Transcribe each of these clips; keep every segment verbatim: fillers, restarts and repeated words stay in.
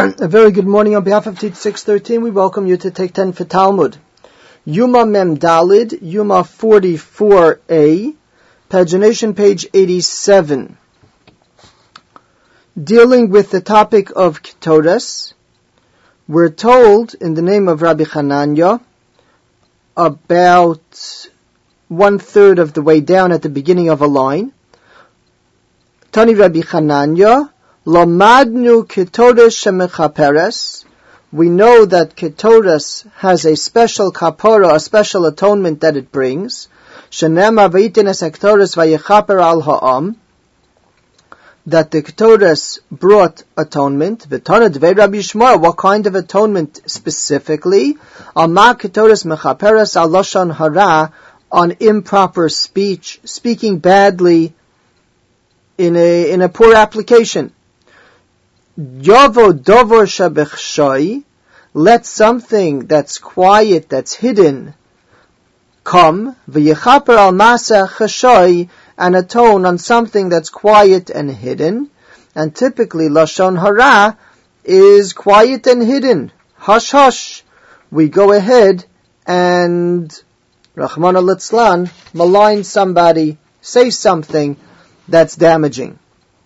A very good morning on behalf of Teach six thirteen. We welcome you to Take ten for Talmud. Yuma Mem Dalid, Yuma forty-four A, pagination page eighty-seven. Dealing with the topic of Ketoras, we're told in the name of Rabbi Hananya, about one third of the way down at the beginning of a line, Tani Rabbi Hananya, Lamadnu Ketoras shemechaperes. We know that Ketoras has a special kapora, a special atonement that it brings. Shenema v'yitenes Ketoras vayechaper al ha'am. That the Ketoras brought atonement. V'tana dvei Rabbi Yishmael. What kind of atonement specifically? Alma Ketoras mechaperes al lashon hara, on improper speech, speaking badly in a in a poor application. Yavo dovor shabechshai, let something that's quiet, that's hidden, come, v'yechaper al masa chashai, and atone on something that's quiet and hidden. And typically, lashon hara is quiet and hidden. Hush, hush. We go ahead and, Rahman al-Litzlan, malign somebody, say something that's damaging.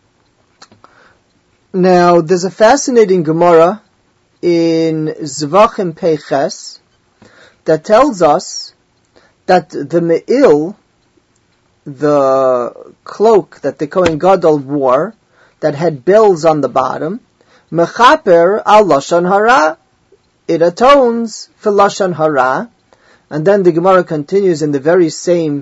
Now, there's a fascinating Gemara in Zvachim Peiches that tells us that the Me'il, the cloak that the Kohen Gadol wore, that had bells on the bottom, Mechaper al Lashon Hara, it atones for Lashon Hara. And then the Gemara continues in the very same,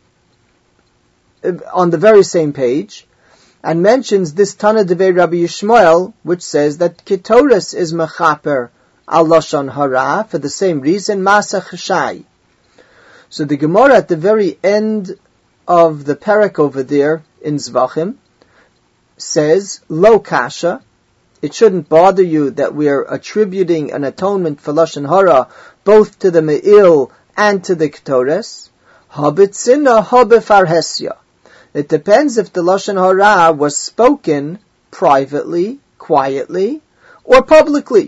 on the very same page, and mentions this Tana Devei Rabbi Yishmael, which says that Ketoras is mechaper al lashon hara for the same reason, masa chashai. So the Gemara at the very end of the parak over there in Zvachim says, lo kasha, it shouldn't bother you that we are attributing an atonement for lashon hara both to the me'il and to the Ketoras. Habitzina habefarhesya. It depends if the Lashon Hara was spoken privately, quietly, or publicly.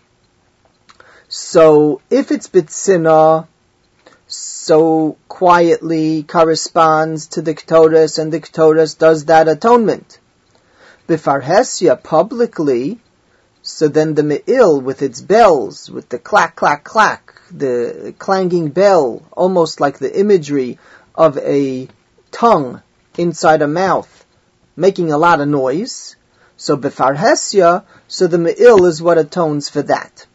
So, if it's Bitsina, so quietly corresponds to the Ketoras, and the Ketoras does that atonement. Bifarhesya, publicly, so then the Me'il, with its bells, with the clack, clack, clack, the clanging bell, almost like the imagery of a tongue inside a mouth, making a lot of noise. So befarhesya, so the me'il is what atones for that.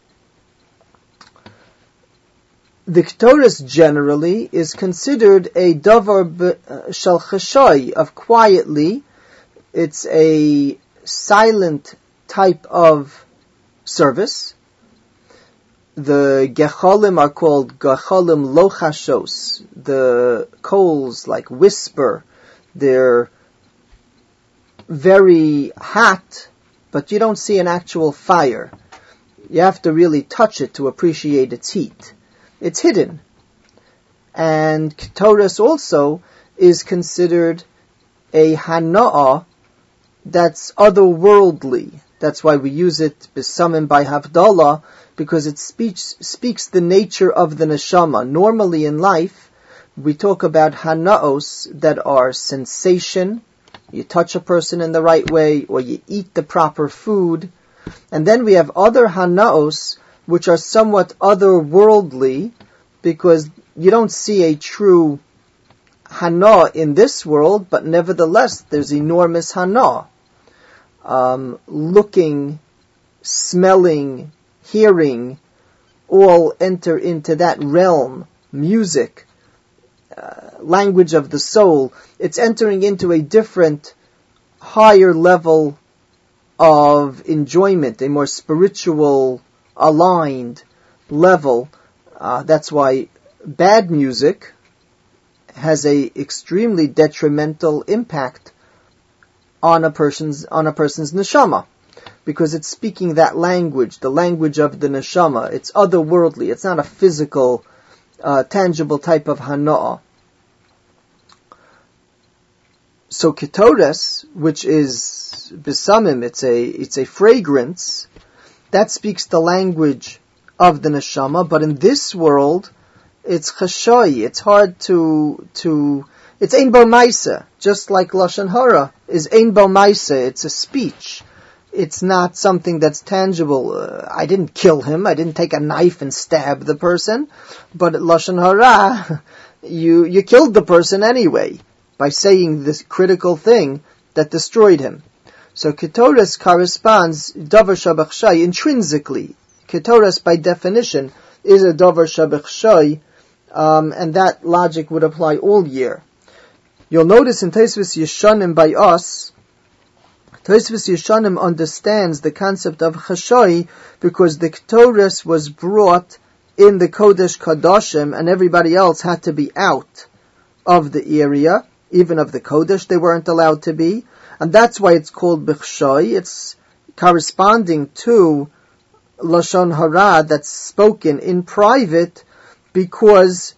The Ketoras generally is considered a davar shel chashai, of quietly. It's a silent type of service. The gecholim are called gecholim lo chashos. The coals like whisper. They're very hot, but you don't see an actual fire. You have to really touch it to appreciate its heat. It's hidden. And Ketoras also is considered a hana'ah that's otherworldly. That's why we use it besamim by Havdalah, because it speaks, speaks the nature of the neshama. Normally in life, we talk about hana'os that are sensation. You touch a person in the right way, or you eat the proper food. And then we have other hana'os, which are somewhat otherworldly, because you don't see a true hana in this world, but nevertheless, there's enormous hana. Um, looking, smelling, hearing, all enter into that realm. Music, Uh, language of the soul, it's entering into a different, higher level of enjoyment, a more spiritual, aligned level. Uh, that's why bad music has a extremely detrimental impact on a person's on a person's neshama, because it's speaking that language, the language of the neshama. It's otherworldly. It's not a physical, uh, tangible type of hana'ah. So Ketoras, which is besamim, it's a it's a fragrance, that speaks the language of the neshama, but in this world, it's chashoy. It's hard to, to, it's ein bo maisa, just like Lashon Hara is ein bo maisa. It's a speech. It's not something that's tangible. Uh, I didn't kill him. I didn't take a knife and stab the person. But Lashon Hara, you, you killed the person anyway by saying this critical thing that destroyed him. So Ketoras corresponds, Davar Shabach Shai, intrinsically. Ketoras, by definition, is a Davar Shabach Shai, um, and that logic would apply all year. You'll notice in Tosfos Yeshanim by us, Tosfos Yeshanim understands the concept of Chashai because the Ketoras was brought in the Kodesh Kodashim and everybody else had to be out of the area, even of the Kodesh they weren't allowed to be. And that's why it's called B'chshoi. It's corresponding to Lashon Hara that's spoken in private because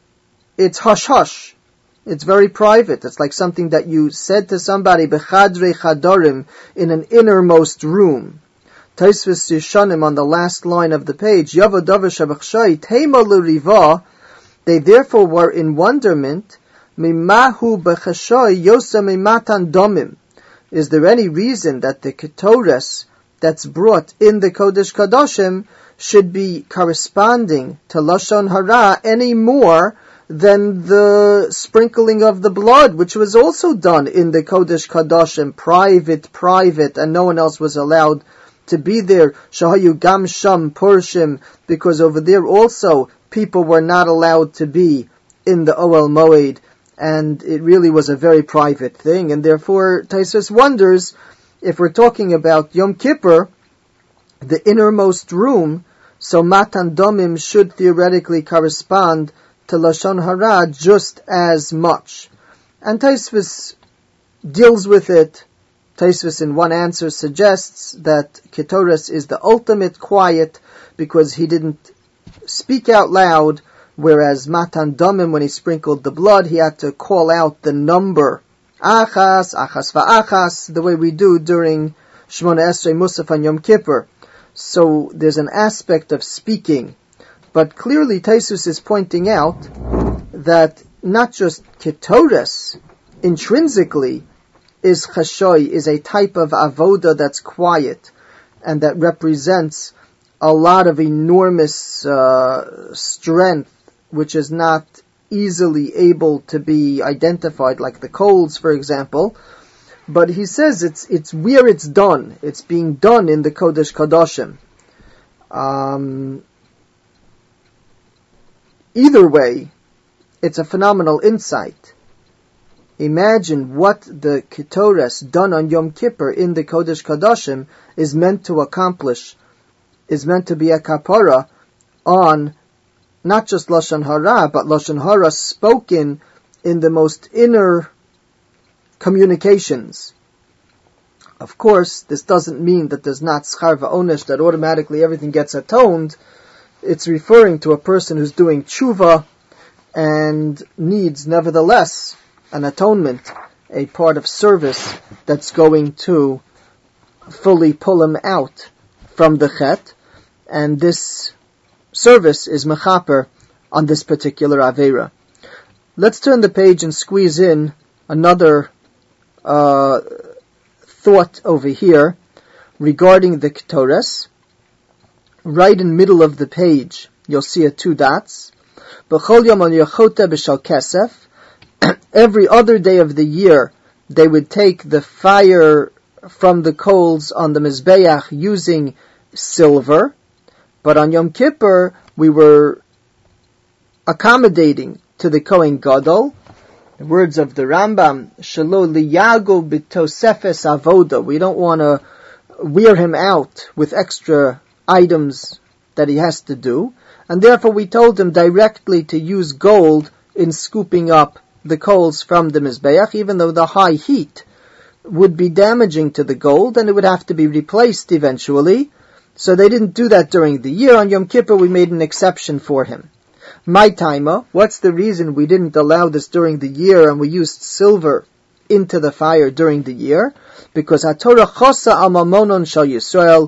it's hush-hush. It's very private. It's like something that you said to somebody, B'chadrei chadorim, in an innermost room. Tosfos Yeshanim on the last line of the page, Yavo davar shabachshoi, teima l'riva, they therefore were in wonderment, mimahu b'chashoi yosa mimatan domim. Is there any reason that the Ketoras that's brought in the Kodesh Kodashim should be corresponding to Lashon Hara any more than the sprinkling of the blood, which was also done in the Kodesh Kodashim, private, private, and no one else was allowed to be there. Shahayu gam sham purshim, because over there also people were not allowed to be in the Ohel Moed. And it really was a very private thing, and therefore Tosfos wonders if we're talking about Yom Kippur, the innermost room, so Matan Domim should theoretically correspond to Lashon Hara just as much. And Tosfos deals with it. Tosfos in one answer suggests that Ketoras is the ultimate quiet because he didn't speak out loud, whereas Matan Domim, when he sprinkled the blood, he had to call out the number. Achas, achas va'achas, the way we do during Shmona Esrei Musaf and Yom Kippur. So there's an aspect of speaking. But clearly Tosfos is pointing out that not just Ketoras, intrinsically, is Chashoi, is a type of avoda that's quiet, and that represents a lot of enormous uh, strength, which is not easily able to be identified, like the coals, for example. But he says it's it's where it's done. It's being done in the Kodesh Kodashim. Um, either way, it's a phenomenal insight. Imagine what the Ketoras done on Yom Kippur in the Kodesh Kodashim is meant to accomplish, is meant to be a kapara on not just Lashon Hara, but Lashon Hara spoken in the most inner communications. Of course, this doesn't mean that there's not schar va'onesh, that automatically everything gets atoned. It's referring to a person who's doing tshuva and needs, nevertheless, an atonement, a part of service that's going to fully pull him out from the chet, and this service is mechaper on this particular Aveira. Let's turn the page and squeeze in another uh, thought over here regarding the Ketoras. Right in the middle of the page, you'll see a two dots. B'chol yom al yachota b'shal kesef. Every other day of the year, they would take the fire from the coals on the Mizbeach using silver. But on Yom Kippur, we were accommodating to the Kohen Gadol. The words of the Rambam, Shelo liyago b'tosefes avoda. We don't want to wear him out with extra items that he has to do. And therefore we told him directly to use gold in scooping up the coals from the Mizbeach, even though the high heat would be damaging to the gold and it would have to be replaced eventually. So they didn't do that during the year. On Yom Kippur, we made an exception for him. My timer, what's the reason we didn't allow this during the year and we used silver into the fire during the year? Because HaTorah chosa al mamonon shal Yisrael,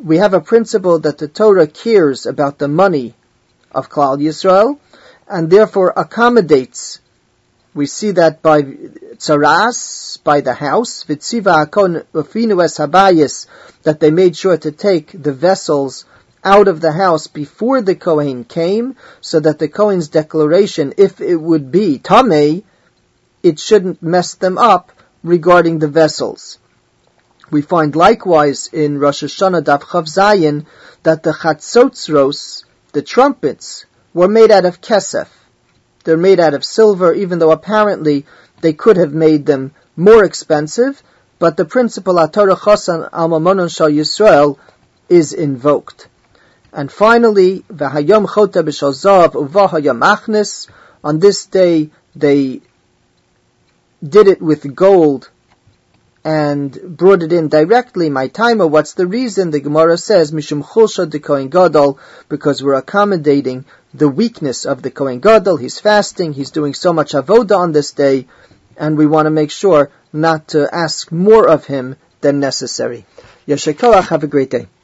we have a principle that the Torah cares about the money of Klal Yisrael, and therefore accommodates. We see that by tzaras, by the house, v'tziva hakon ufinu es habayis, that they made sure to take the vessels out of the house before the Kohen came, so that the Kohen's declaration, if it would be tamei, it shouldn't mess them up regarding the vessels. We find likewise in Rosh Hashanah Daf Chav Zayin that the chatzotzros, the trumpets, were made out of kesef. They're made out of silver, even though apparently they could have made them more expensive, but the principle HaTorah Chosan Al Mamonon Shal Yisrael is invoked. And finally, V'hayom Chota B'Shal Zav Uva Hayom Achnes, on this day they did it with gold and brought it in directly. My timer, what's the reason? The Gemara says, Mishum Chulsha de Kohen Gadol, because we're accommodating the weakness of the Kohen Gadol. He's fasting, he's doing so much avoda on this day, and we want to make sure not to ask more of him than necessary. Yasher Koach, have a great day.